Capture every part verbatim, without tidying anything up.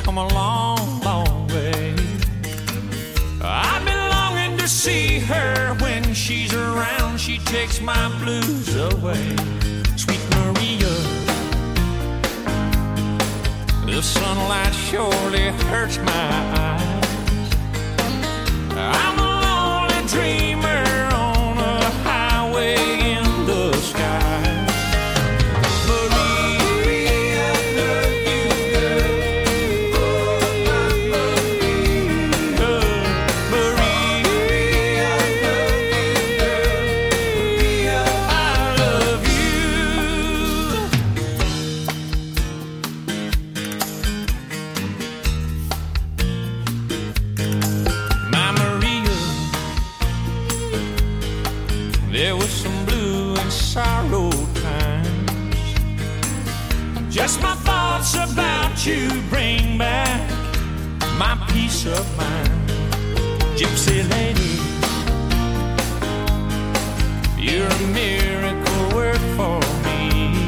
come a long, long way. I've been longing to see her. When she's around, she takes my blues away. Sweet Maria, the sunlight surely hurts my eyes. I'm a lonely dreamer on a highway in the sky. Maria, I love you, girl. Oh, my Maria. Maria, I love you, girl. Maria, I love My Maria, there was some blue and sorrow times. Just my thoughts about you bring back my peace of mind. Gypsy lady, you're a miracle work for me.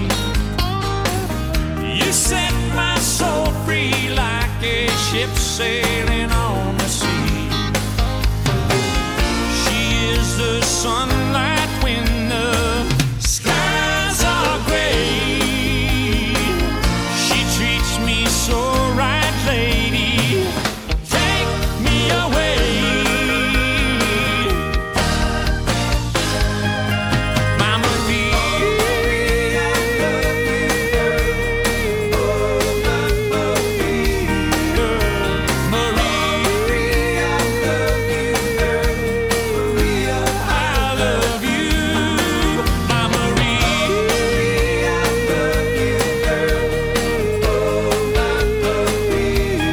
You set my soul free like a ship sailing on the sea. She is the sunlight when the skies are gray. She treats me so right, lady. Take me away. My Maria, I love you, girl. Oh, my Maria. Maria, I love you, girl. Maria, I love you. My Maria, I love you, girl. Oh, my Maria.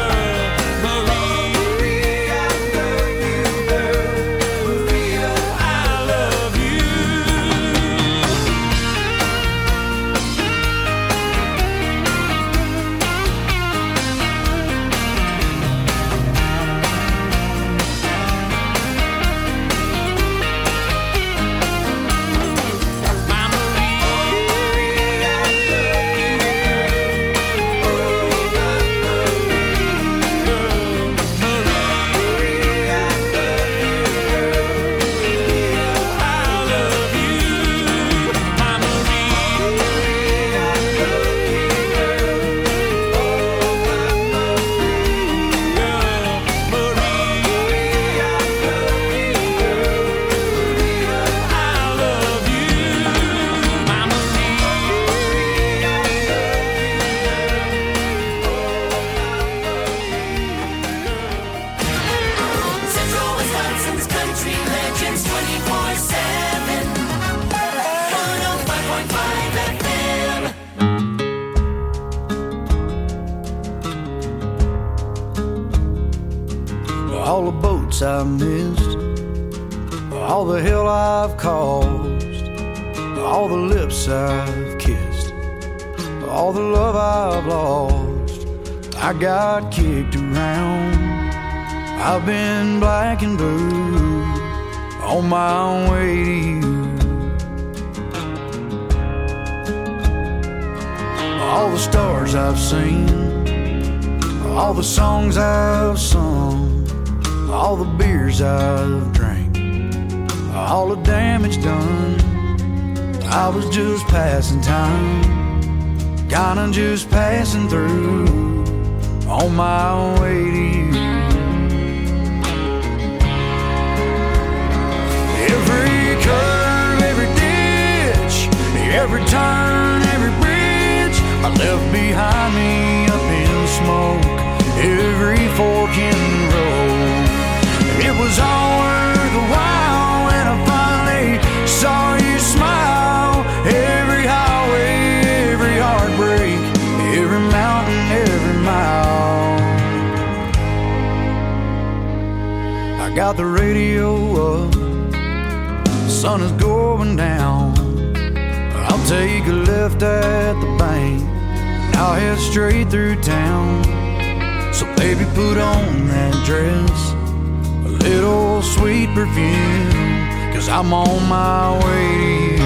Maria, I love you, girl. Maria, I love you. My Maria, I love you, girl. Oh, my Maria. Maria, I love you, girl. Maria, I love you. My Maria, I love you, girl. Oh, my Maria. Maria, I love you, girl. Maria, I love you. My Maria, I Central Wisconsin's country legends twenty-four seven. one oh five point five F M. All the boats I've missed, all the hell I've caused, all the lips I've kissed, all the love I've lost. I got kicked around, I've been black and blue on my way to you. All the stars I've seen, all the songs I've sung, all the beers I've drank, all the damage done. I was just passing time, kinda just passing through on my way to you. Every curve, every ditch, every turn, every bridge I left behind me up in smoke. Every fork in the road, it was all worth a while when I finally saw you smile. Every highway, every heartbreak, every mountain, every mile. I got the radio up, the sun is going down. I'll take a left at the bank, and I'll head straight through town. So baby, put on that dress, a little sweet perfume, 'cause I'm on my way to you.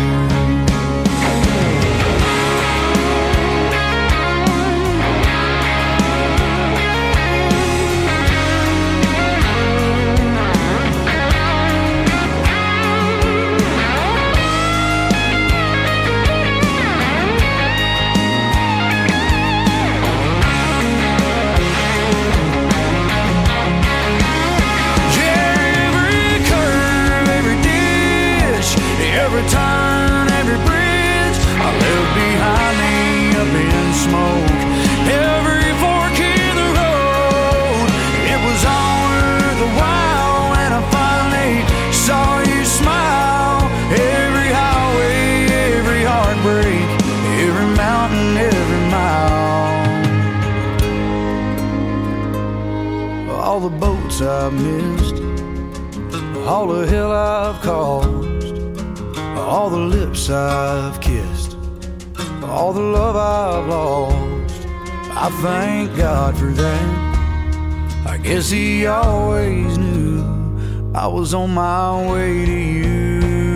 the boats I've missed, all the hell I've caused, all the lips I've kissed, all the love I've lost. I thank God for that. I guess he always knew I was on my way to you.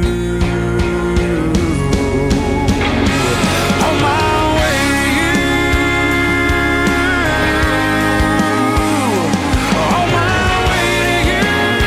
On my way to you. On my way to you.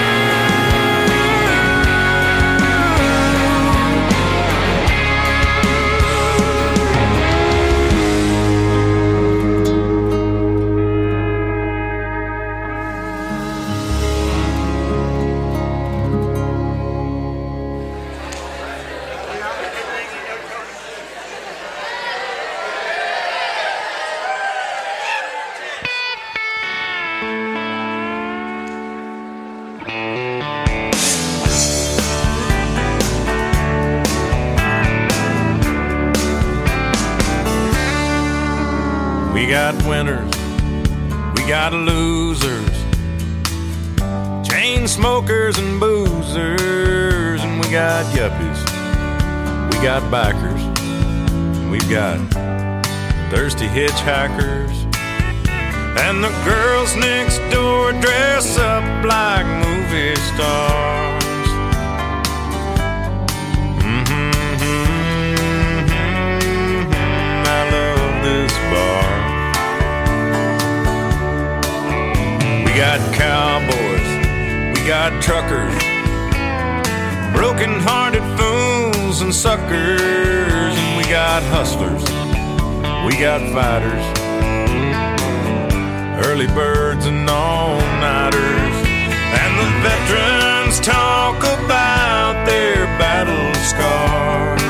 We got winners, we got losers, chain smokers and boozers, and we got yuppies, we got bikers, we've got thirsty hitchhikers, and the girls next door dress up like movie stars. Mm-hmm, mm-hmm, I love this bar. We got cowboys, we got truckers, broken-hearted fools and suckers, and we got hustlers, we got fighters, early birds and all-nighters, and the veterans talk about their battle scars.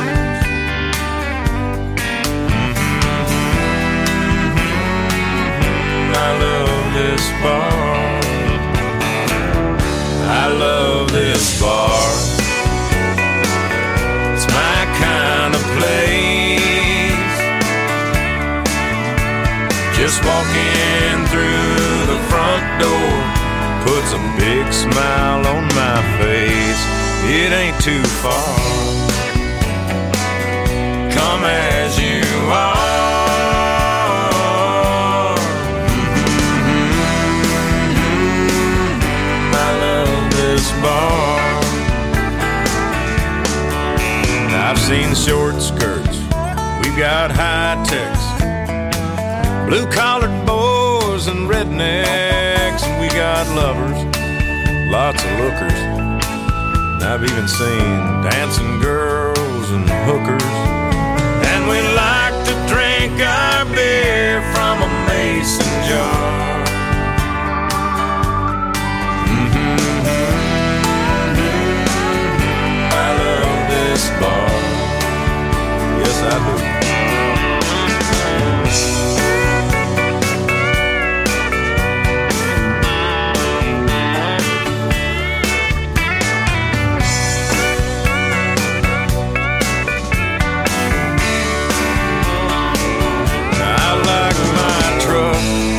Mm-hmm, I love this bar. I love this bar. It's my kind of place. Just walking through the front door puts a big smile on my face. It ain't too far. Come as you are. Bar. I've seen short skirts, we've got high techs, blue-collared boys and rednecks, and we got lovers, lots of lookers. And I've even seen dancing girls and hookers. And we like to drink our beer from a mason jar. Bar. Yes, I do. I like my truck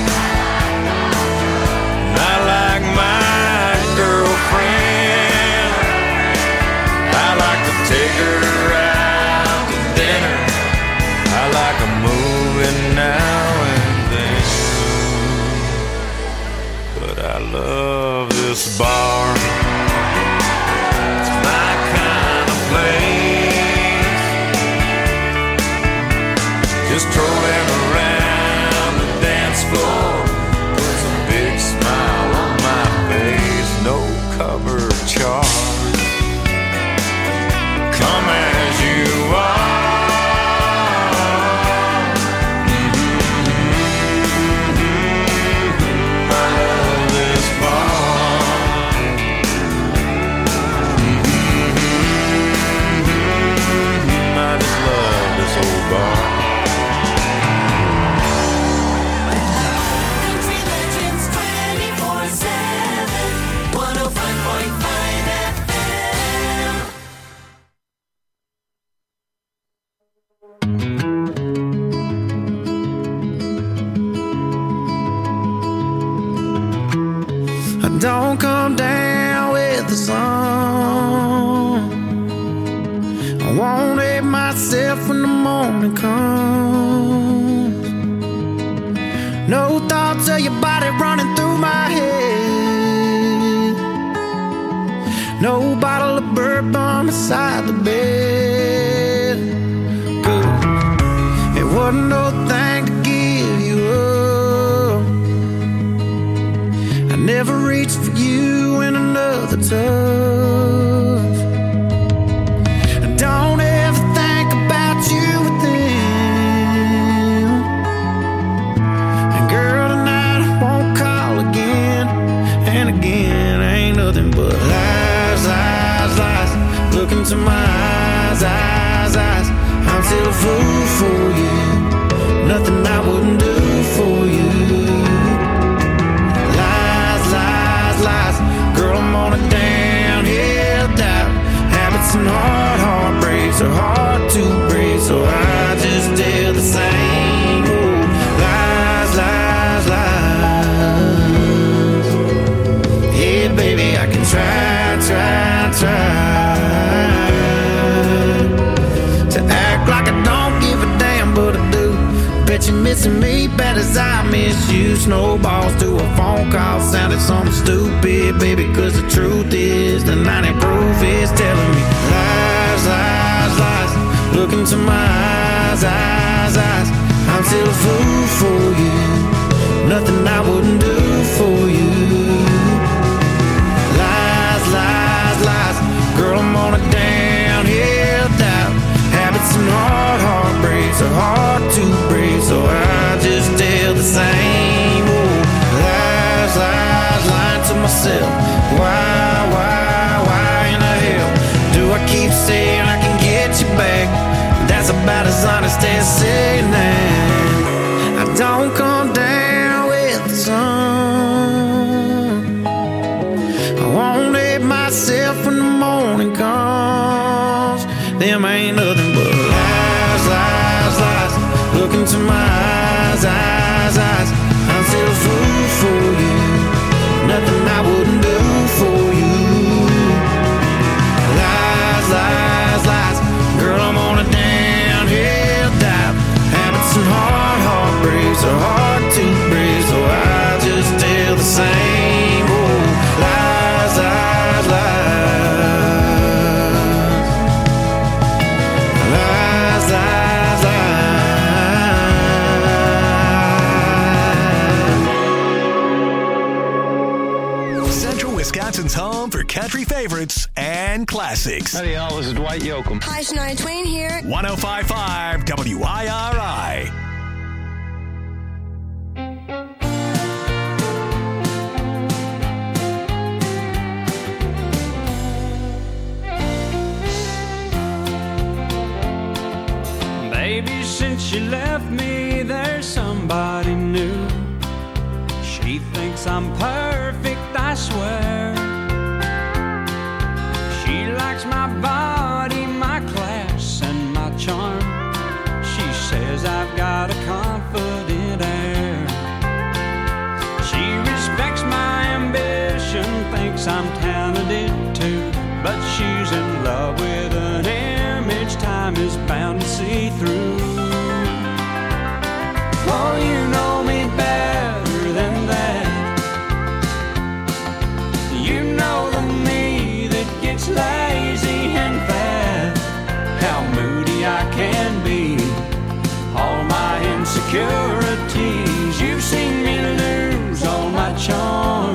I don't come down with the sun. I won't hate myself when the morning comes. No thoughts of your body running through my head. No bottle of bourbon beside the bed. Good. It wasn't no thing to give you up. I never reached for you in another touch. I don't ever think about you with them. And girl, tonight I won't call again. And again, ain't nothing but lies, lies, lies. Look into my eyes, eyes, eyes. I'm still a fool for you. Nothing I wouldn't do for you. Lies, lies, lies. Girl, I'm on a downhill dive. Habits and hard heartbreaks are hard to break, so I just tell the same. Oh, lies, lies, lies. Yeah, baby, I can try, try, try to act like I don't give a damn, but I do. Bet you're missing me bad as I miss you. Snowballs to a phone call sounded something stupid, baby, cause the truth is the ninety proof is telling me lies, lies, lies. Look into my eyes, eyes, eyes. I'm still a fool for you. Nothing I wouldn't do for you. Lies, lies, lies. Girl, I'm on a downhill dive. Habits and hard heartbreaks are hard to break, so I just tell the same. Oh, lies, lies, lying to myself. Why, why, why in the hell do I keep saying I can get you back? That's about as honest as saying that. I don't come down with the sun. I won't hate myself when the morning comes. Them ain't nothing but lies, lies, lies. Look into my eyes, eyes, eyes. I'm still a fool for you. Nothing I wouldn't do for you. Lies, lies, lies. Girl, I'm on a downhill dive. Habits and hard heartbreaks are hard to break, so I just tell the same. Oh, lies, lies, lies. Lies, lies, lies. Central Wisconsin's home for country favorites and classics. Howdy, y'all. This is Dwight Yoakam. Hi, Shania Twain here. one oh five point five W I R I. Baby, since you left me, there's somebody new. She thinks I'm perfect, I swear. She likes my body, my class, and my charm. She says I've got a confident air. She respects my ambition, thinks I'm talented too, but she's in love with an image time is bound to see through. Oh, you know me better than that. You know the me that gets lazy and fat. How moody I can be, all my insecurities. You've seen me lose all my charm.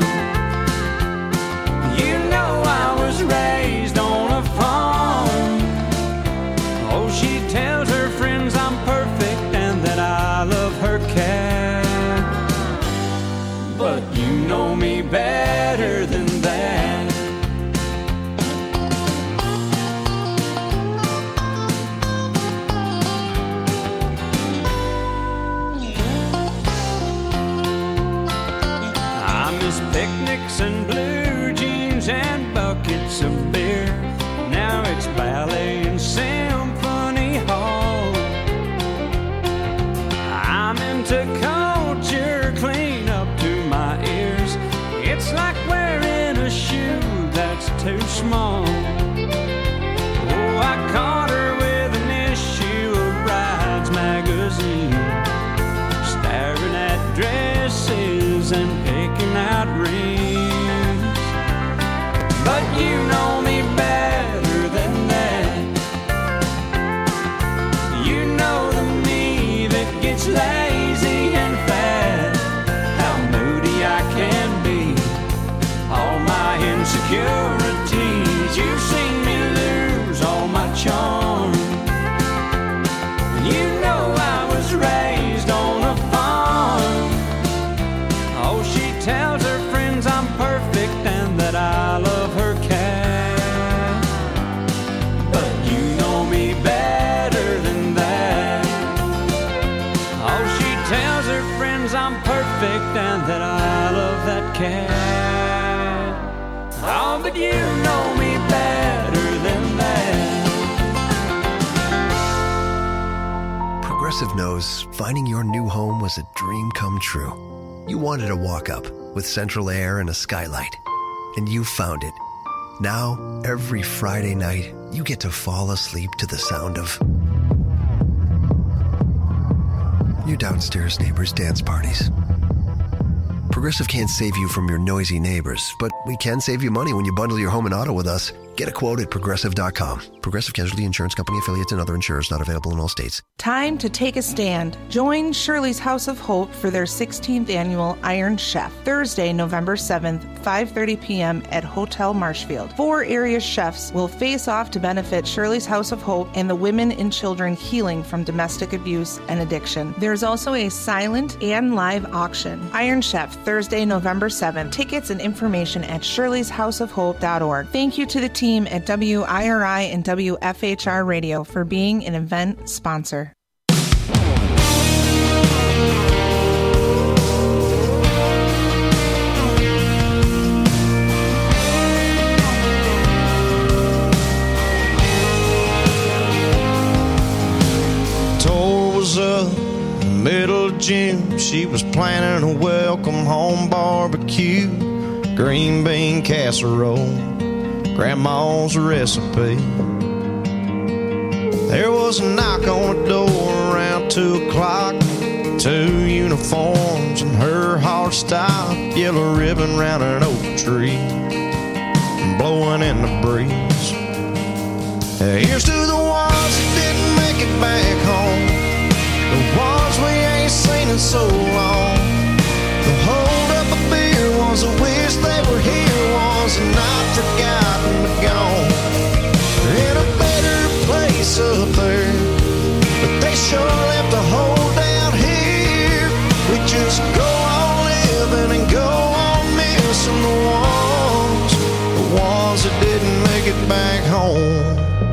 You know I was raised on a farm. Oh, she tells her friends I'm perfect and that I love her cat. But you know me better than that. I miss picnics and blue jeans and buckets of beer. Now it's ballet and symphony hall. I'm into culture clean up to my ears. It's like where roses and picking out rings. But you know me better than that. You know the me that gets lazy and fat, how moody I can be, all my insecurities. You've seen me lose all my charm. You know I was raised on a farm. Oh, she tells her friends I'm perfect and that I love her cat. But you know me better than that. Oh, she tells her friends I'm perfect and that I love that cat. Oh, but you know me better than that. Progressive knows finding your new home was a dream come true. You wanted a walk-up with central air and a skylight, and you found it. Now, every Friday night, you get to fall asleep to the sound of your downstairs neighbors' dance parties. Progressive can't save you from your noisy neighbors, but we can save you money when you bundle your home and auto with us. Get a quote at Progressive dot com. Progressive Casualty Insurance Company, affiliates, and other insurers not available in all states. Time to take a stand. Join Shirley's House of Hope for their sixteenth annual Iron Chef, Thursday, November seventh, five thirty p.m. at Hotel Marshfield. Four area chefs will face off to benefit Shirley's House of Hope and the women and children healing from domestic abuse and addiction. There's also a silent and live auction. Iron Chef, Thursday, November seventh. Tickets and information at shirleys house of hope dot org. Thank you to the team at W I R I and W F H R Radio for being an event sponsor. Tour was up middle of June. She was planning a welcome home barbecue, green bean casserole, Grandma's recipe. There was a knock on the door around two o'clock. Two uniforms and her heart stopped. Yellow ribbon round an oak tree, blowing in the breeze. Here's to the ones that didn't make it back home, the ones we ain't seen in so long. The hold up a beer was a wish they were here, was not forgotten but gone. They're in a better place up there, but they sure left a hole down here. We just go on living and go on missing the ones, the ones that didn't make it back home.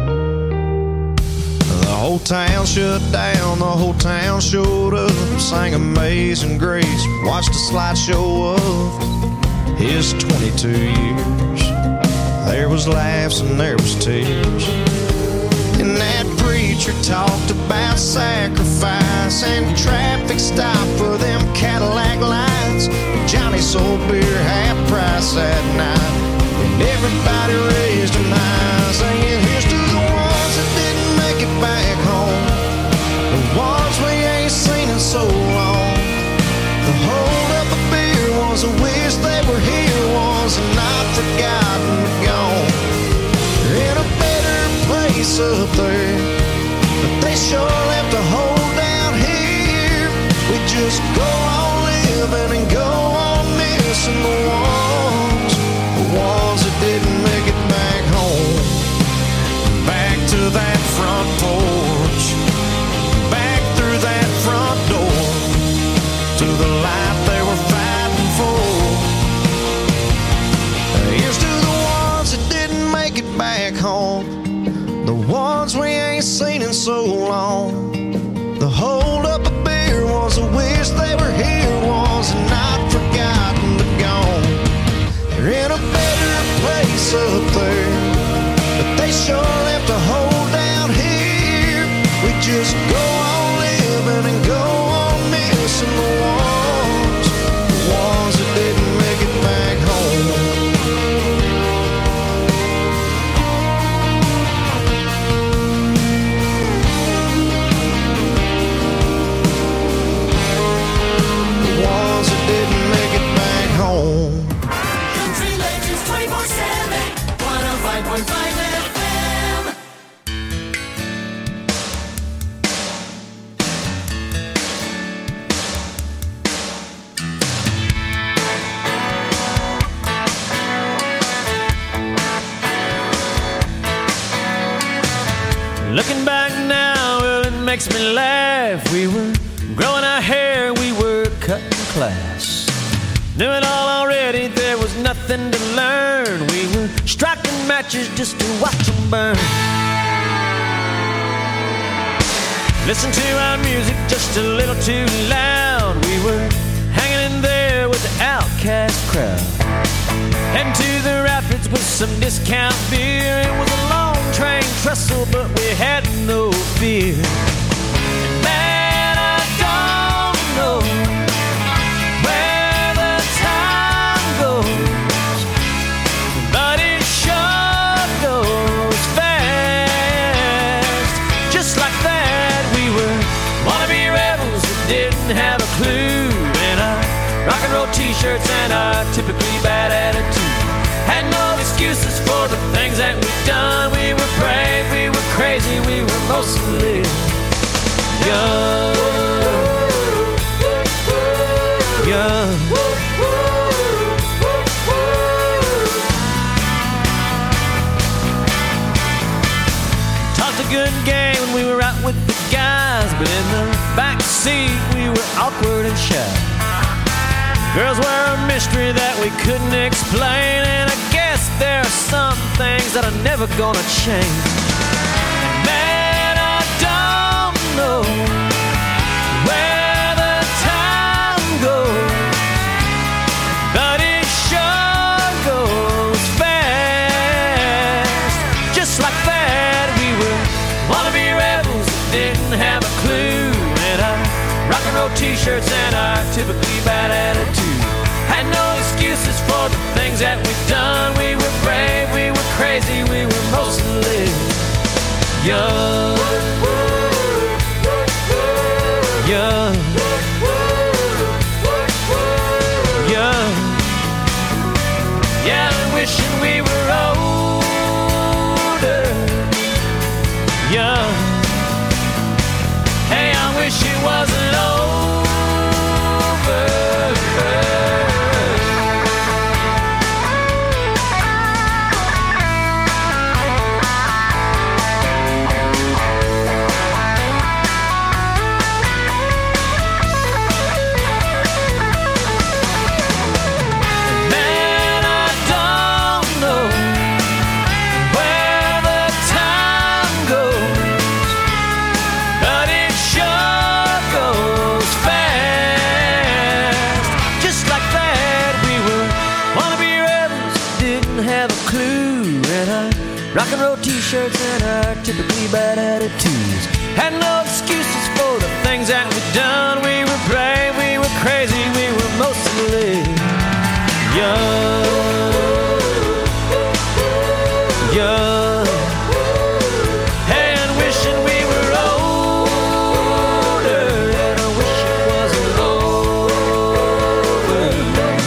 The whole town shut down, the whole town showed up, sang Amazing Grace, watched a slideshow of his twenty-two years. There was laughs and there was tears, and that preacher talked about sacrifice and traffic stop for them Cadillac lights. Johnny sold beer half price that night, and everybody raised them high, singing here's to the ones that didn't make it back home, the ones we ain't seen in so long. The hold up a beer was a wish they were here, was not forgotten but gone. They're in a better place up there, but they sure left a hole down here. We just go on living and go on missing the ones, the ones that didn't make it back home. Back to that front porch, back through that front door, to the life they were fighting for. Here's to the ones that didn't make it back home, the ones we ain't seen in so long. The hold up a beer was a wish they were here, was not forgotten but gone. They're in a better place up there, but they sure left a hole down here. We just go on living and go on missing the ones, the ones that didn't make it back home. Looking back now, well, it makes me laugh. We were growing our hair, we were cutting class. Knew it all already, there was nothing to learn. We were striking matches just to watch them burn. Listen to our music just a little too loud. We were hanging in there with the outcast crowd. Heading to the rapids with some discount beer. It was a long train trestle, but we had no fear. And man, I don't know where the time goes, but it sure goes fast. Just like that, we were wannabe rebels that didn't have a clue. And our rock and roll t-shirts and our typically bad attitude had no excuses for the things that we've done. We were brave, we were crazy, we were mostly young. Young. Talked a good game when we were out with the guys, but in the back seat we were awkward and shy. Girls were a mystery that we couldn't explain, and I guess there are some things that are never gonna change. And man, I don't know where the time goes, but it sure goes fast. Just like that, we were wannabe rebels that didn't have a clue. And our rock and roll t-shirts and our typically bad attitude had no excuses for the things that we've done. We were brave, we were crazy, we were mostly young. Young. Young. Yeah, I'm wishing we were older. Young. Hey, I wish it wasn't over. Rock and roll t-shirts and our typically bad attitudes had no excuses for the things that we've done. We were brave, we were crazy, we were mostly young. Young. Hey, and wishing we were older, and I wish it wasn't over.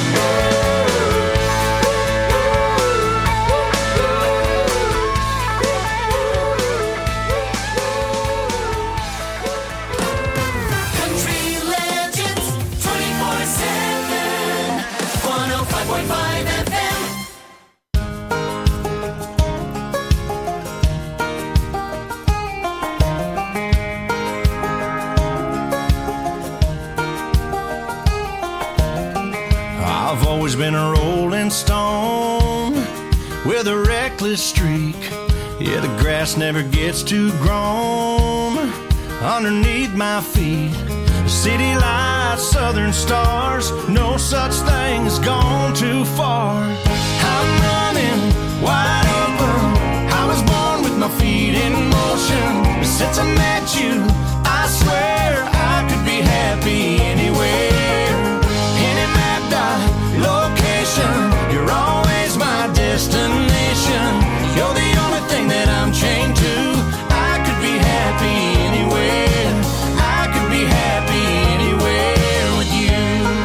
Been a rolling stone with a reckless streak. Yeah, the grass never gets too grown underneath my feet. City lights, southern stars, no such thing as gone too far. I'm running wide open. I was born with my feet in motion. Since I met you, I swear I could be happy anywhere. Any map dot location, you're always my destination. You're the only thing that I'm chained to. I could be happy anywhere. I could be happy anywhere with you.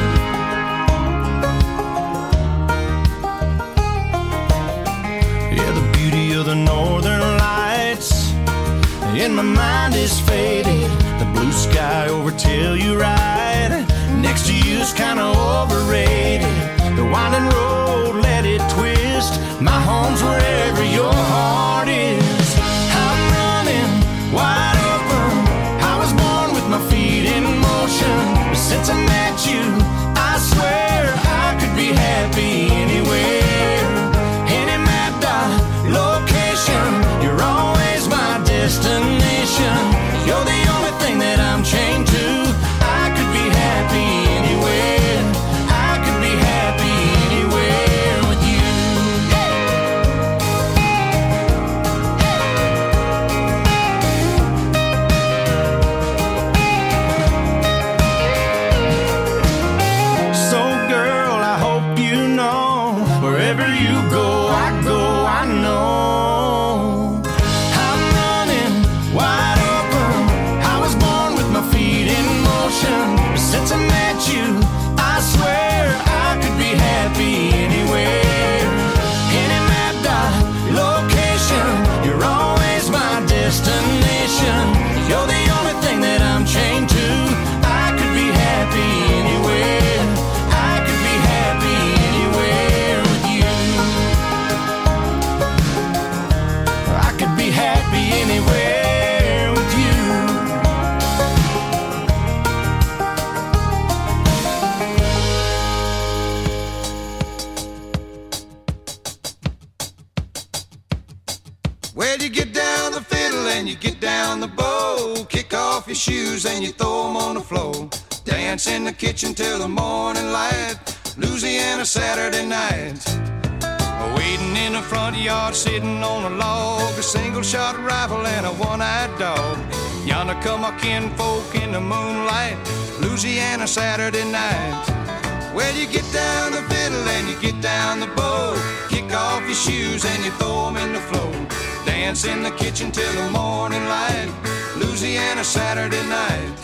Yeah, the beauty of the northern lights in my mind is faded. The blue sky over Telluride next to you's kinda overrated. The winding road, let it twist. My home's wherever your heart is. I'm running Well, you get down the fiddle and you get down the bow. Kick off your shoes and you throw them on the floor. Dance in the kitchen till the morning light. Louisiana Saturday night. Waiting in the front yard, sitting on a log. A single-shot rifle and a one-eyed dog. Yonder come our kinfolk in the moonlight. Louisiana Saturday night. Well, you get down the fiddle and you get down the bow. Kick off your shoes and you throw them in the floor. Dance in the kitchen till the morning light. Louisiana Saturday night.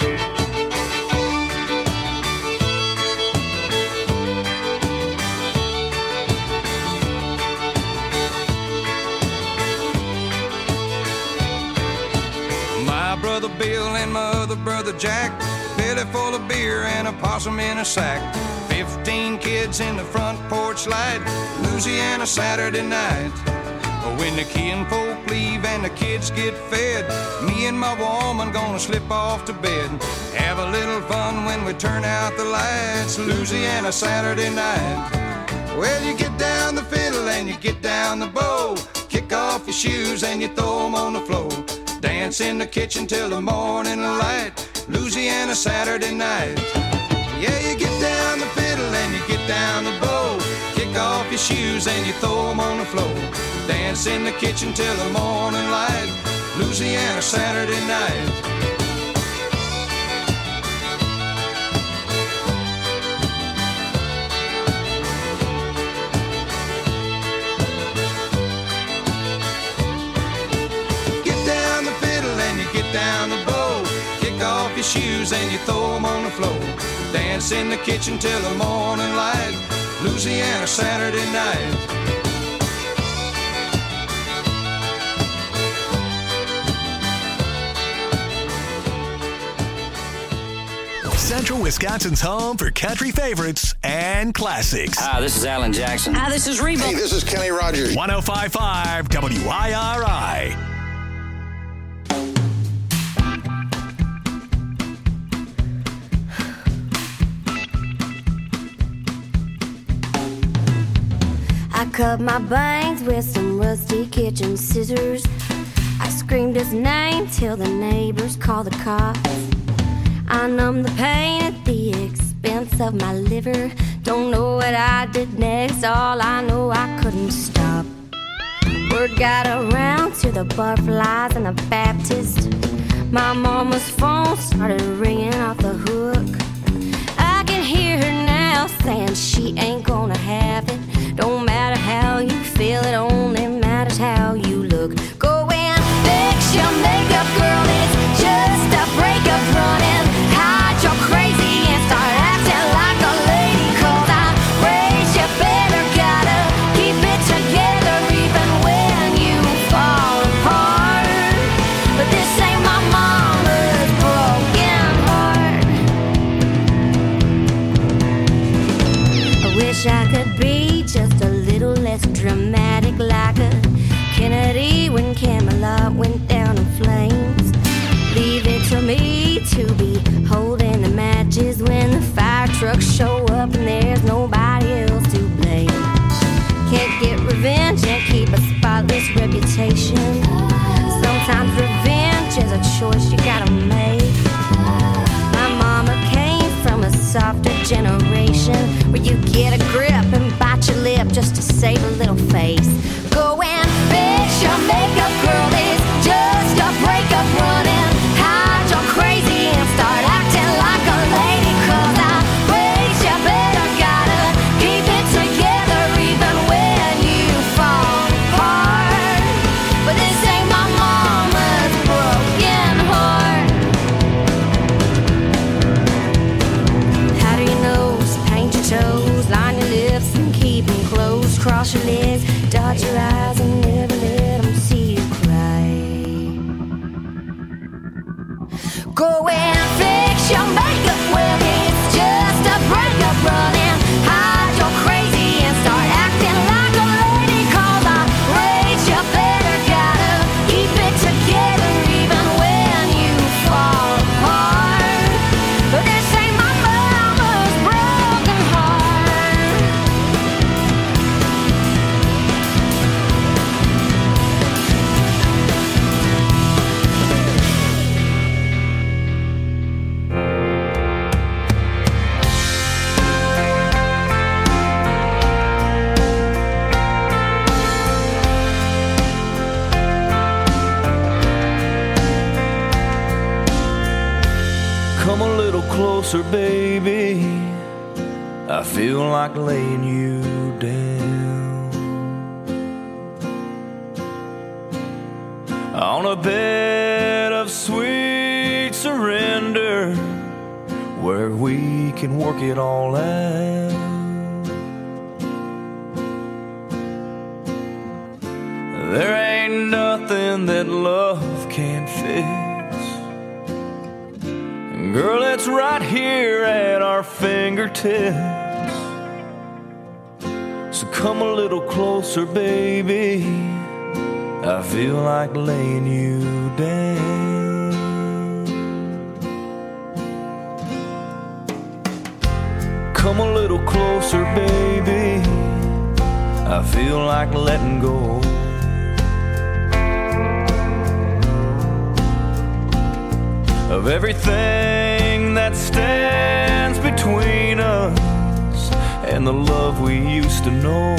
My brother Bill and my other brother Jack, belly full of beer and a possum in a sack. Fifteen kids in the front porch light. Louisiana Saturday night. When the kinfolk leave and the kids get fed, me and my woman gonna slip off to bed. Have a little fun when we turn out the lights. Louisiana Saturday night. Well, you get down the fiddle and you get down the bow. Kick off your shoes and you throw them on the floor. Dance in the kitchen till the morning light. Louisiana Saturday night. Yeah, you get down the fiddle and you get down the bow. Kick off your shoes and you throw them on the floor. Dance in the kitchen till the morning light. Louisiana Saturday night. Get down the fiddle and you get down the bow. Kick off your shoes and you throw them on the floor. Dance in the kitchen till the morning light. Louisiana Saturday night. Central Wisconsin's home for country favorites and classics. Hi, this is Alan Jackson. Hi, this is Reba. Hey, this is Kenny Rogers. one oh five point five W I R I. I cut my bangs with some rusty kitchen scissors. I screamed his name till the neighbors called the cops. I numbed the pain at the expense of my liver. Don't know what I did next, all I know I couldn't stop. Word got around to the butterflies and the Baptist. My mama's phone started ringing off the hook. I can hear her now saying she ain't gonna have it. Don't matter how you feel, it only matters how you look. Go and fix your makeup, girl, it's just a breakup running. Hide your crazy and start acting like a lady. Cause I raised you better, gotta keep it together even when you fall apart. But this ain't my mama's broken heart. I wish I could be just a little less dramatic, like a Kennedy when Camelot went down in flames. Leave it to me to be holding the matches when the fire trucks show up and there's nobody else to blame. Can't get revenge and keep a spotless reputation. Sometimes revenge is a choice you gotta make. My mama came from a softer generation where you get a grip and bite your lip just to save a little face. Go and fix your makeup, girl, it's just a breakup running. Hide your crazy and start acting like a lady. Cause I raised you better, gotta keep it together even when you fall apart. But this ain't my mama's broken heart. Powder your nose, paint your toes, line your lips and keep them closed. Cross your legs, dot your eyes and never let them see you cry. Go and fix your makeup, well it's just a breakup running. Hide your crazy and start acting like a lady. Cause I raised you better, gotta keep it together even when you fall apart. But this ain't my mama's broken heart. closer, baby. I feel like laying you down on a bed of sweet surrender, where we can work it all out. There ain't nothing that love can't fix. Girl, it's right here at our fingertips. So come a little closer, baby. I feel like laying you down. Come a little closer, baby. I feel like letting go of everything that stands between us and the love we used to know.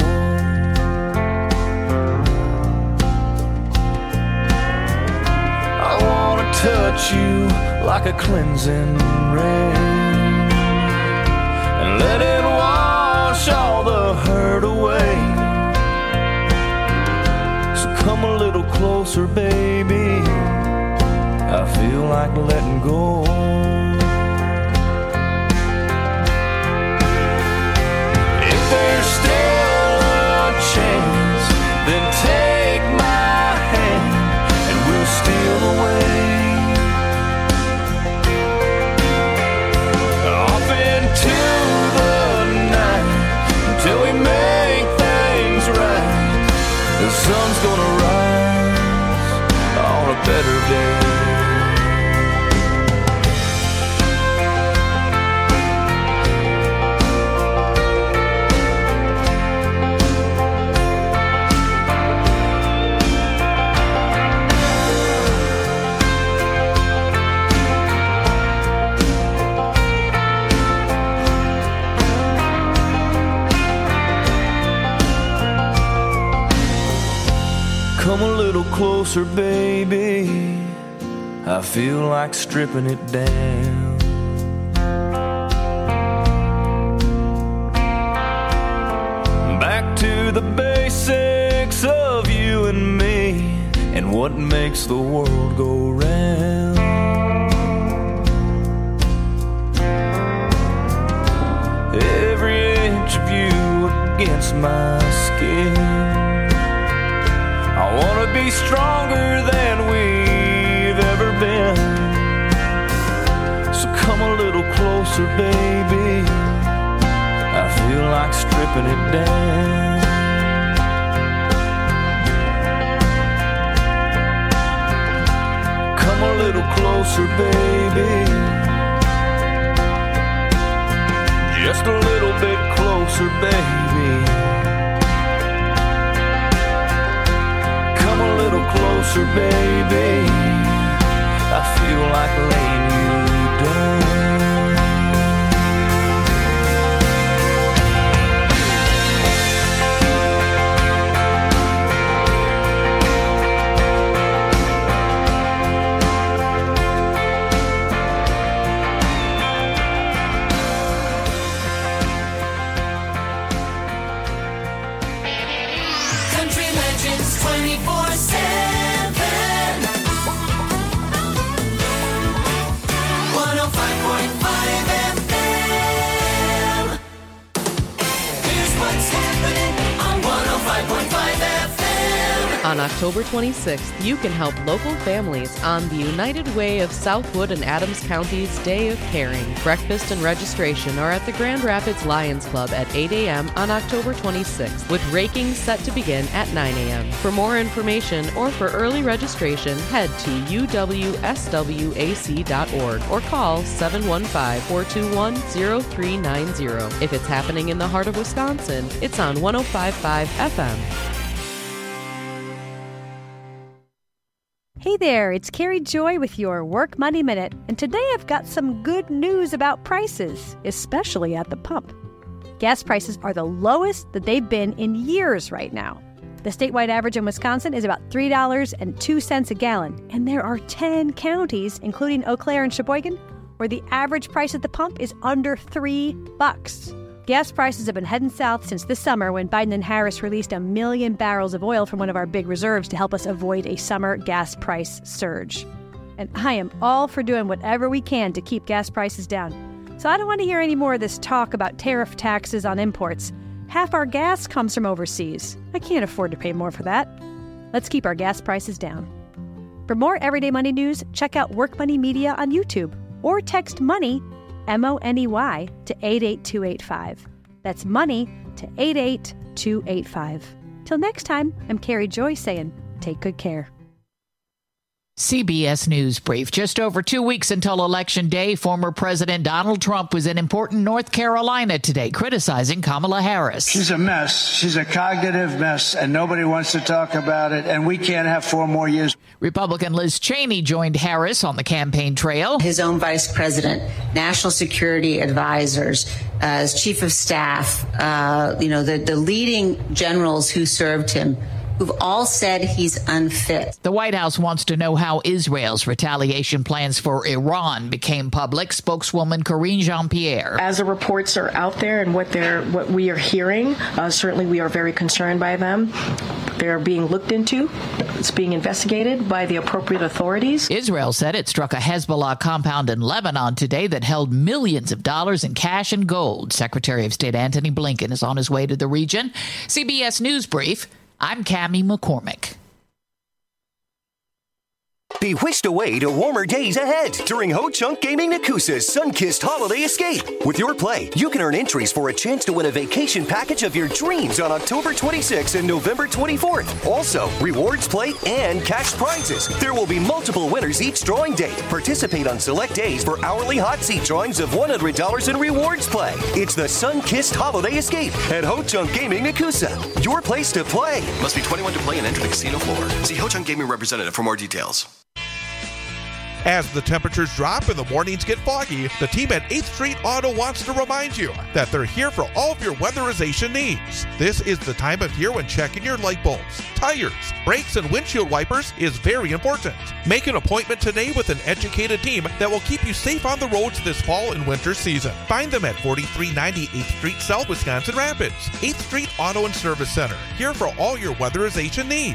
I wanna touch you like a cleansing rain and let it wash all the hurt away. So come a little closer, baby. I feel like letting go. If there's still a chance, then take my hand and we'll steal away off into the night until we make things right. The sun's gonna rise on a better day. Come a little closer, baby. I feel like stripping it down. Back to the basics of you and me and what makes the world go round. Every inch of you against my skin. I wanna be stronger than we've ever been. So come a little closer, baby. I feel like stripping it down. Come a little closer, baby. Just a little bit closer, baby. A little closer, baby. I feel like laying you down. Country Legends twenty-four seven. one oh five point five F M. Here's what's happening on one oh five point five F M. On October twenty-sixth, you can help local families on the United Way of Southwood and Adams County's Day of Caring. Breakfast and registration are at the Grand Rapids Lions Club at eight a.m. on October twenty-sixth, with raking set to begin at nine a.m. For more information or for early registration, head to u w s w a c dot org or call seven one five, four two one, zero three nine zero. If it's happening in the heart of Wisconsin, it's on one oh five point five F M. Hey there, it's Carrie Joy with your Work Money Minute, and today I've got some good news about prices, especially at the pump. Gas prices are the lowest that they've been in years right now. The statewide average in Wisconsin is about three dollars and two cents a gallon, and there are ten counties, including Eau Claire and Sheboygan, where the average price at the pump is under three bucks. Gas prices have been heading south since this summer when Biden and Harris released a million barrels of oil from one of our big reserves to help us avoid a summer gas price surge. And I am all for doing whatever we can to keep gas prices down. So I don't want to hear any more of this talk about tariff taxes on imports. Half our gas comes from overseas. I can't afford to pay more for that. Let's keep our gas prices down. For more Everyday Money news, check out Work Money Media on YouTube or text MONEY, M O N E Y, to eight eight two eight five. That's MONEY to eight eight two eight five. Till next time, I'm Carrie Joy saying, take good care. C B S News Brief. Just over two weeks until Election Day, former President Donald Trump was in important North Carolina today, criticizing Kamala Harris. She's a mess. She's a cognitive mess, and nobody wants to talk about it, and we can't have four more years. Republican Liz Cheney joined Harris on the campaign trail. His own vice president, national security advisors, uh, as chief of staff, uh, you know, the, the leading generals who served him, who've all said he's unfit. The White House wants to know how Israel's retaliation plans for Iran became public. Spokeswoman Karine Jean-Pierre. As the reports are out there and what they're what we are hearing, uh, certainly we are very concerned by them. They're being looked into. It's being investigated by the appropriate authorities. Israel said it struck a Hezbollah compound in Lebanon today that held millions of dollars in cash and gold. Secretary of State Antony Blinken is on his way to the region. C B S News Brief. I'm Cammie McCormick. Be whisked away to warmer days ahead during Ho Chunk Gaming Nakusa's Sun-Kissed Holiday Escape. With your play, you can earn entries for a chance to win a vacation package of your dreams on October twenty-sixth and November twenty-fourth. Also, rewards play and cash prizes. There will be multiple winners each drawing day. Participate on select days for hourly hot seat drawings of one hundred dollars in rewards play. It's the Sun-Kissed Holiday Escape at Ho Chunk Gaming Nakusa. Your place to play. Must be twenty-one to play and enter the casino floor. See Ho Chunk Gaming representative for more details. As the temperatures drop and the mornings get foggy, the team at eighth Street Auto wants to remind you that they're here for all of your weatherization needs. This is the time of year when checking your light bulbs, tires, brakes, and windshield wipers is very important. Make an appointment today with an educated team that will keep you safe on the roads this fall and winter season. Find them at forty-three ninety eighth Street South, Wisconsin Rapids. eighth Street Auto and Service Center, here for all your weatherization needs.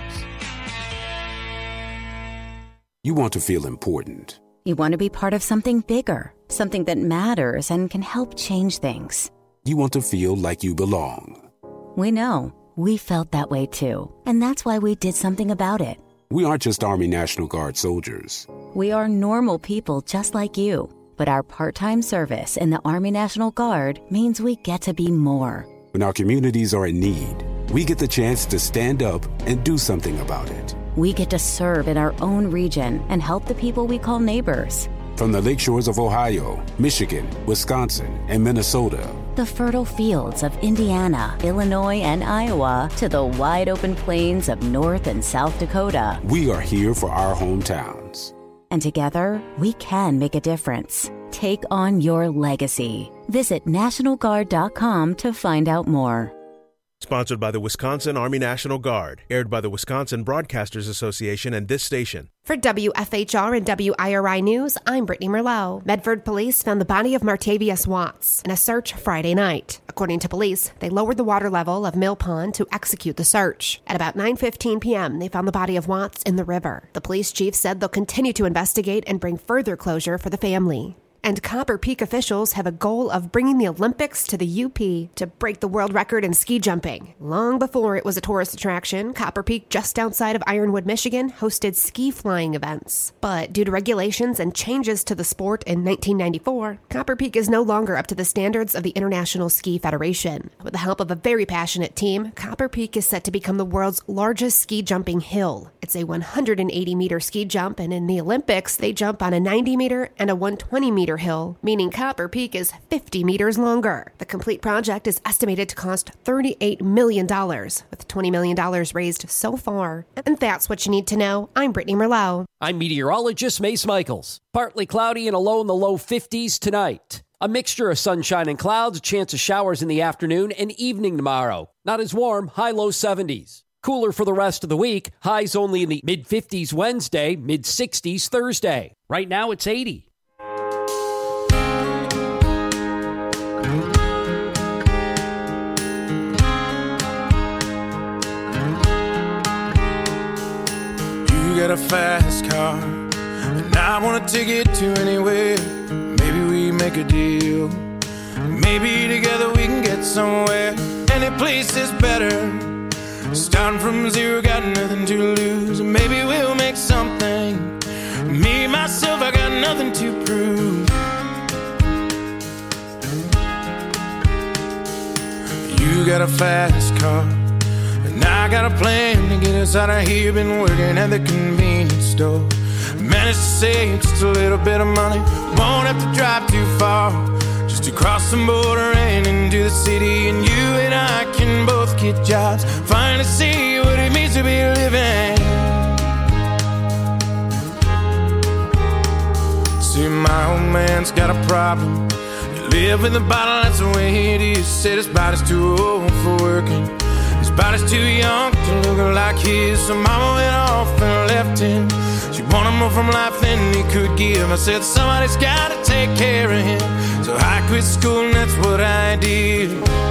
You want to feel important. You want to be part of something bigger, something that matters and can help change things. You want to feel like you belong. We know. We felt that way too. And that's why we did something about it. We aren't just Army National Guard soldiers. We are normal people just like you. But our part-time service in the Army National Guard means we get to be more. When our communities are in need, we get the chance to stand up and do something about it. We get to serve in our own region and help the people we call neighbors. From the lakeshores of Ohio, Michigan, Wisconsin, and Minnesota. The fertile fields of Indiana, Illinois, and Iowa to the wide open plains of North and South Dakota. We are here for our hometowns. And together, we can make a difference. Take on your legacy. Visit National Guard dot com to find out more. Sponsored by the Wisconsin Army National Guard. Aired by the Wisconsin Broadcasters Association and this station. For W F H R and W I R I News, I'm Brittany Merlot. Medford police found the body of Martavius Watts in a search Friday night. According to police, they lowered the water level of Mill Pond to execute the search. At about nine fifteen p.m., they found the body of Watts in the river. The police chief said they'll continue to investigate and bring further closure for the family. And Copper Peak officials have a goal of bringing the Olympics to the U P to break the world record in ski jumping. Long before it was a tourist attraction, Copper Peak, just outside of Ironwood, Michigan, hosted ski flying events. But due to regulations and changes to the sport in nineteen ninety-four, Copper Peak is no longer up to the standards of the International Ski Federation. With the help of a very passionate team, Copper Peak is set to become the world's largest ski jumping hill. It's a one hundred eighty meter ski jump, and in the Olympics, they jump on a ninety meter and a one hundred twenty meter hill, meaning Copper Peak is fifty meters longer. The complete project is estimated to cost thirty-eight million dollars, with twenty million dollars raised so far. And that's what you need to know. I'm Brittany Merlot. I'm meteorologist Mace Michaels. Partly cloudy and a low in the low fifties tonight. A mixture of sunshine and clouds, a chance of showers in the afternoon and evening tomorrow. Not as warm, high low seventies. Cooler for the rest of the week, highs only in the mid-fifties Wednesday, mid-sixties Thursday. Right now it's eighty. got a fast car, and I want to take it to anywhere. Maybe we make a deal. Maybe together we can get somewhere. Any place is better. Starting from zero, got nothing to lose. Maybe we'll make something. Me, myself, I got nothing to prove. You got a fast car, and I got a plan to get us out of here. Been working at the convenience store. Managed to save just a little bit of money. Won't have to drive too far, just to cross the border and into the city. And you and I can both get jobs, finally see what it means to be living. See, my old man's got a problem. He live with a bottle, that's the way it is. Said his body's too old for working, his body's too young to look like his. So mama went off and left him. She wanted more from life than he could give. I said somebody's gotta take care of him. So I quit school and that's what I did.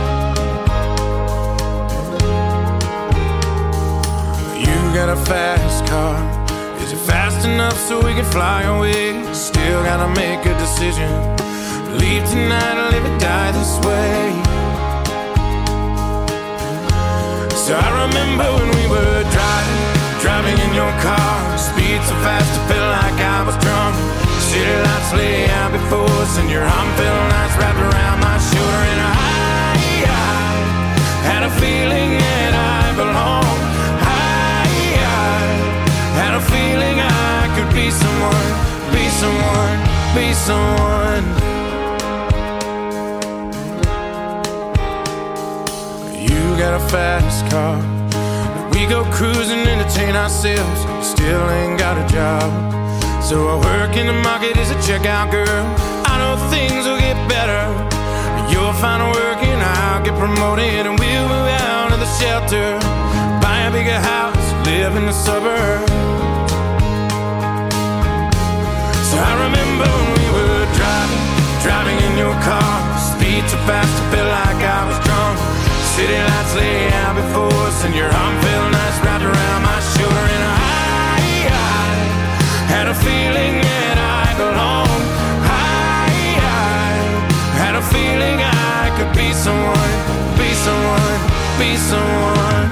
You got a fast car. Is it fast enough so we can fly away? Still gotta make a decision. Leave tonight or live or die this way. So I remember when we were driving, driving in your car. Speed so fast I felt like I was drunk. City lights lay out before us, and your arm felt nice wrapped around my shoulder. And I, I had a feeling that I belonged. I, I had a feeling I could be someone, be someone, be someone. You got a fast car. We go cruising, entertain ourselves. Still ain't got a job. So I work in the market as a checkout girl. I know things will get better. You'll find work and I'll get promoted, and we'll move out of the shelter, buy a bigger house, live in the suburbs. So I remember when we were driving, driving in your car. Speed so fast I felt like I was drunk. City lights lay out before us, and your arm felt nice wrapped around my shoulder. And I, I had a feeling that I belonged. I, I had a feeling I could be someone, be someone, be someone.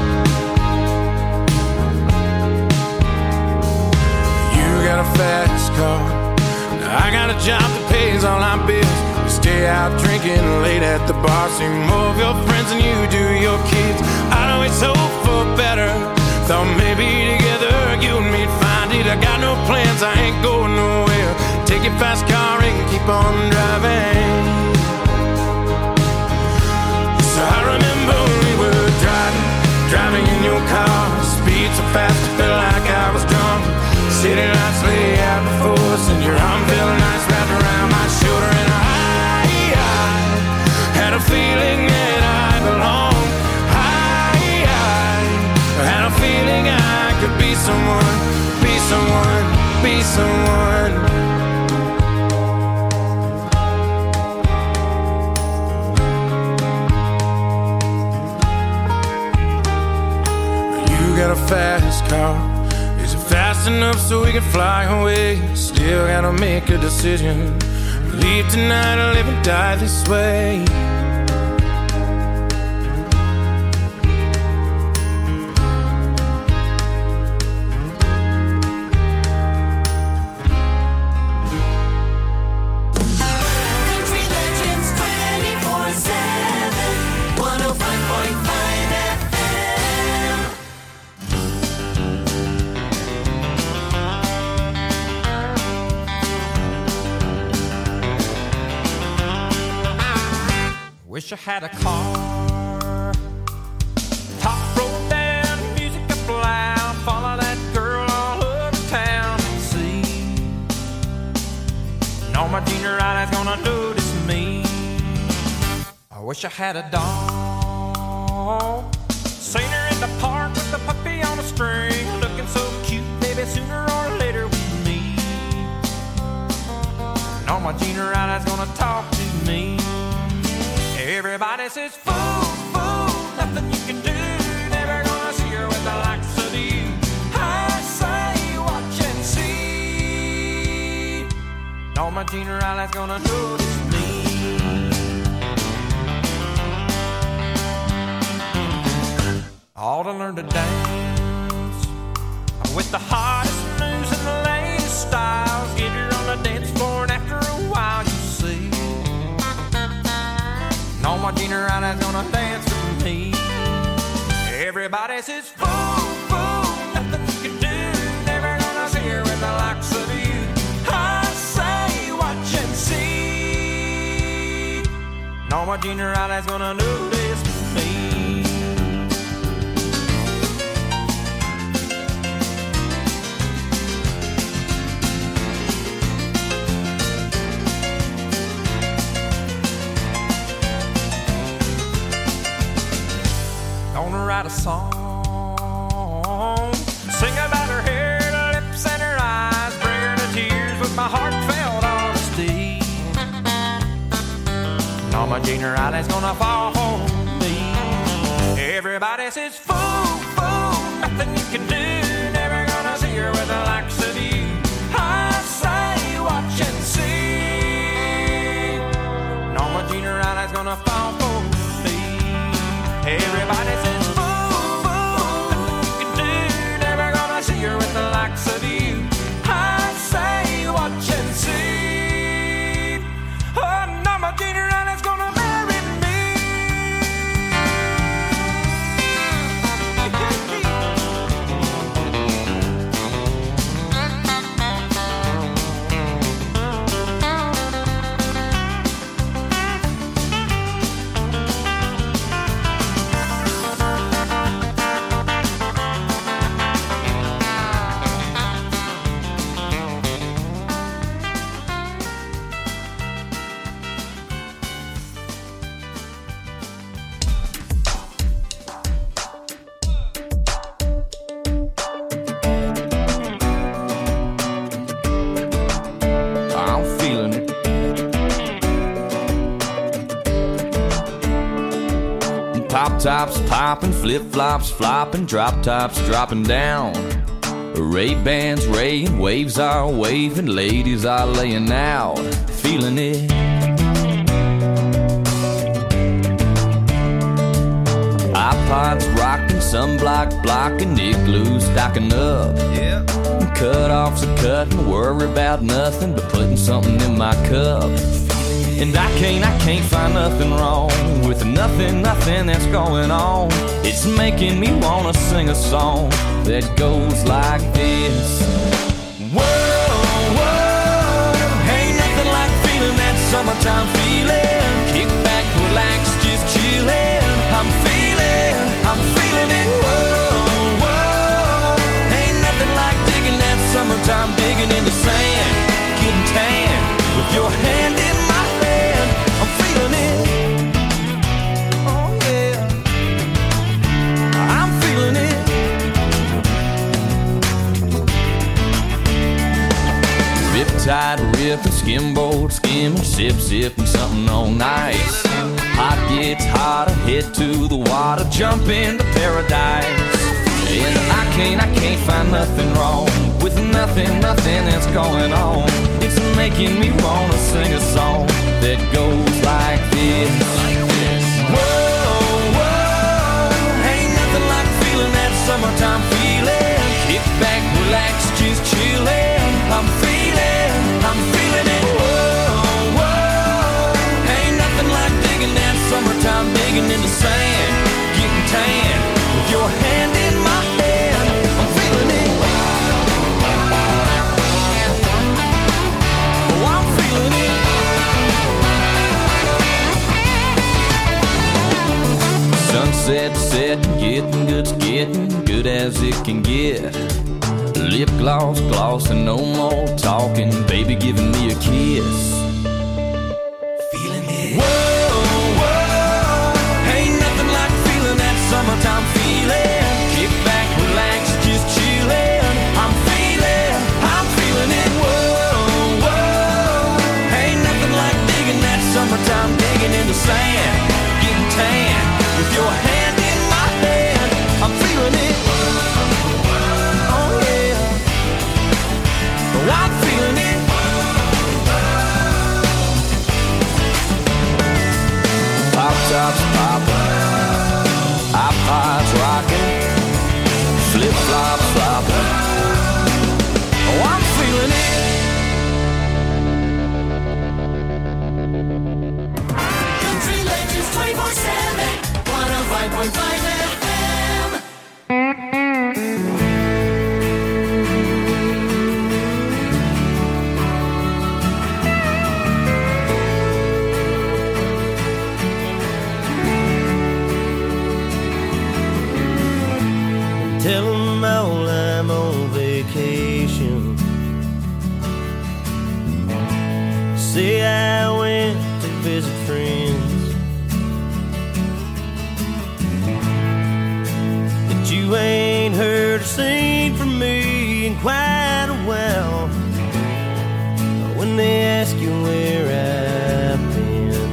You got a fast car. I got a job that pays all our bills. We stay out drinking late at the bar. See more of your friends than you do your kids. I'd always hope for better. Thought maybe together you and me'd find it. I got no plans, I ain't going nowhere. Take your fast car and keep on driving. So I remember when we were driving, driving in your car. Speed so fast I felt like I was drunk. City lights lay out before us, and your arm felt nice wrapped around my shoulder. And I, I had a feeling that I belonged. I, I had a feeling I could be someone, be someone, be someone. You got a fast car. Is it fast enough so we can fly away? Still gotta make a decision. Leave tonight or live and die this way. Wish I had a car, top rolled down, music up loud, follow that girl all over town and see. And all my junior eyes gonna notice me. I wish I had a dog, seen her in the park with the puppy on a string, looking so cute, baby, sooner or later with me. And all my junior eyes gonna talk to me. Everybody says, fool, fool, nothing you can do. Never gonna see her with the likes of you. I say, No, my junior Riley's gonna do this to me. All to learn to dance with the hottest moves and the latest styles. Get her on the dance floor, and after a while you see. No, my junior Riley's gonna dance with me. Everybody says, fool, fool, nothing you can do. Never gonna see her with the likes of you. I say, watch and see. No, my junior Riley's gonna do this with me. Gonna write a song, sing about her hair, her lips, and her eyes, bring her to tears with my heartfelt honesty. No, my junior Riley's gonna fall for me. Everybody says, fool, fool, nothing you can do. Never gonna see her with the likes of you. I say, watch and see. No, my junior Riley's gonna fall for me. Everybody says, fool, fool, nothing you can do. Never gonna see her with the likes of you. I say, watch and see. Oh, no, my junior Riley's gonna marry me. Pop tops popping, flip flops flopping, drop tops dropping down. Ray-Bans raying, waves are waving, ladies are laying out, feeling it. iPods rocking, sunblock blocking, igloo stocking up. Yeah. Cut-offs are cutting, worry about nothing but putting something in my cup. And I can't, I can't find nothing wrong with nothing, nothing that's going on. It's making me wanna sing a song that goes like this. Whoa, whoa, ain't nothing like feeling that summertime feeling. Kick back, relax, just chillin'. I'm feeling, I'm feeling it. Whoa, whoa, ain't nothing like digging that summertime, digging in the sand, getting tan with your hand in my hand. I'm feeling it. Oh yeah, I'm feeling it. Riptide ripping, skimboard skimming, sip sipping something all nice. Hot gets hotter, head to the water, jump into paradise. And I can't, I can't find nothing wrong with nothing, nothing that's going on. It's making me wanna sing a song that goes like this. Whoa, whoa, ain't nothing like feeling that summertime feeling. Kick back, relax, just chillin'. I'm feeling, I'm feeling it. Whoa, whoa, ain't nothing like digging that summertime, digging in the sand, getting tan with your hand in my hand. I'm feeling it. Oh, I'm feeling it. Sunset setting, getting good's getting good as it can get. Lip gloss, glossing, no more talking, baby giving me a kiss. Feeling it. Whoa, whoa, ain't nothing like feeling that summertime feeling. Kick back, relax, just chillin'. I'm feeling, I'm feeling it. Whoa, whoa, ain't nothing like digging that summertime, digging in the sand, getting tan with your hand in my hand. I'm feeling it. Oh yeah, oh, I'm feeling it. point five F M. Tell them all I'm on vacation. Say I went to visit friends, that you ain't heard or seen from me in quite a while. When they ask you where I've been,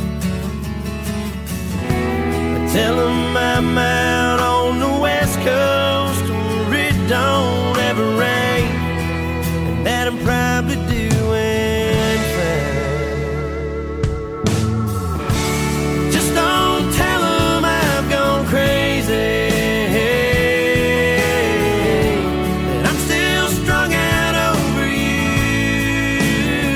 I tell them I'm out on the West Coast where it don't ever rain, and that I'm probably doing fine. Just don't tell them I've gone crazy, that I'm still strung out over you.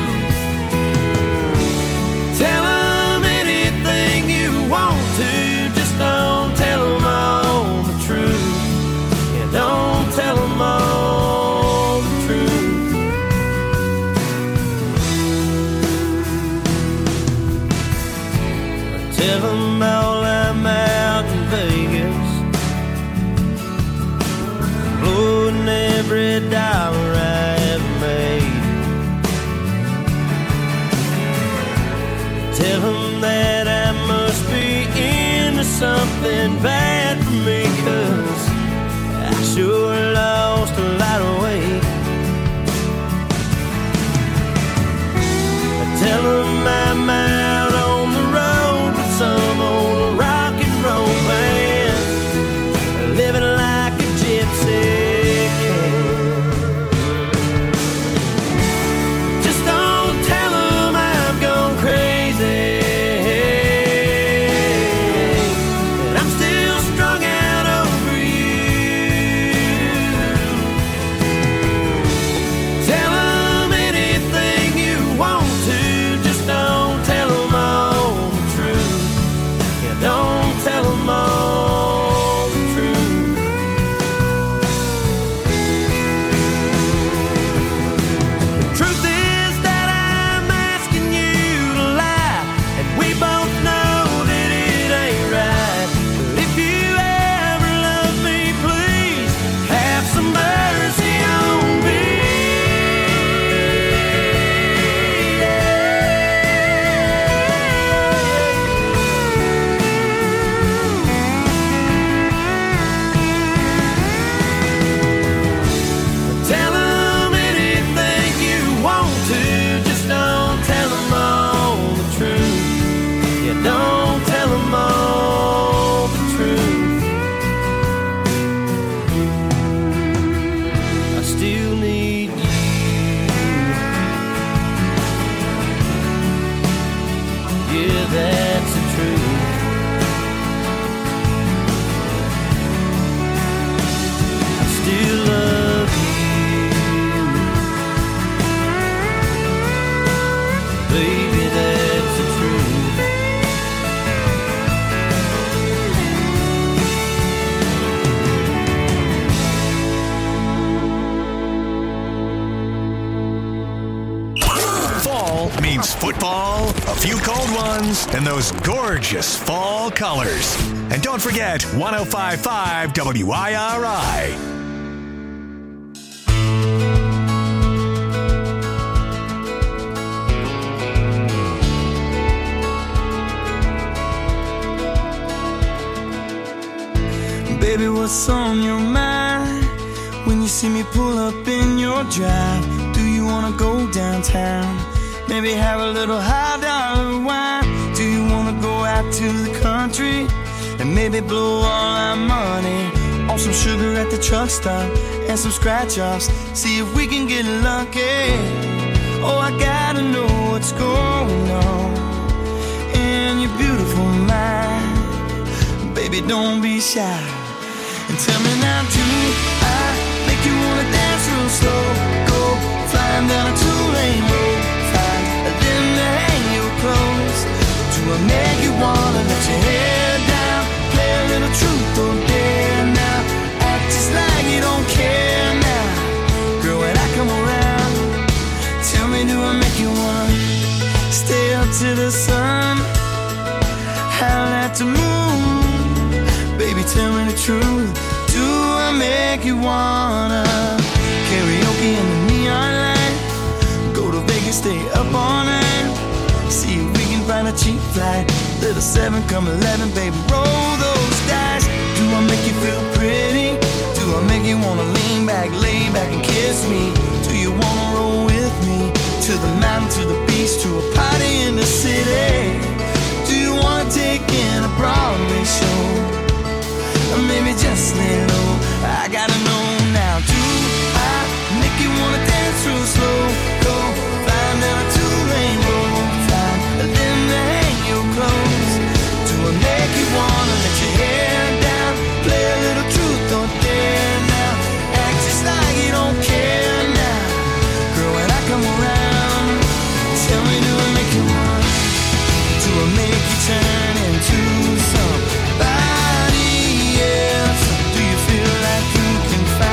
Tell them anything you want to, just don't tell them all the truth. Yeah, don't tell them all the truth. Tell them all I'm out in Vegas, blowing every dollar I ever made. Tell them that I must be into something bad for me, 'cause I sure lost a lot of weight. Tell them I'm out on the road with some old rock and roll band, living like a gypsy can. Just don't tell them I've gone crazy, that I'm still strung out over you. Tell them anything you want to, just don't tell them all the truth. Yeah, don't tell them all the truth. The truth is that I'm asking you to lie, and we both know that it ain't right. But if you ever love me, please have some mercy on me. Tell them anything you want to, just don't tell them all the truth. Yeah, don't tell them all the truth. I still need you. Yeah, that's the truth. I still love you. Baby, that's the truth. Fall means football, a few cold ones, and those gorgeous fall colors. And don't forget one oh five point five W I R I. Baby, what's on your mind when you see me pull up in your drive? Do you wanna go downtown? Maybe have a little high dollar wine? Do you wanna go out to the country and maybe blow all our money on some sugar at the truck stop and some scratch offs? See if we can get lucky. Oh, I gotta know what's going on in your beautiful mind. Baby, don't be shy. And tell me now, do I make you wanna dance real slow? Go flying down a two-lane road, fine, and then to hang your clothes. Do I make you wanna let your hair down, play the truth? Do I make you wanna karaoke in the neon light? Go to Vegas, stay up all night. See if we can find a cheap flight. Little seven, come eleven, baby, roll those dice. Do I make you feel pretty? Do I make you wanna lean back, lay back and kiss me? Do you wanna roll with me? To the mountain, to the beach, to a party in the city? Do you wanna take in a Broadway show?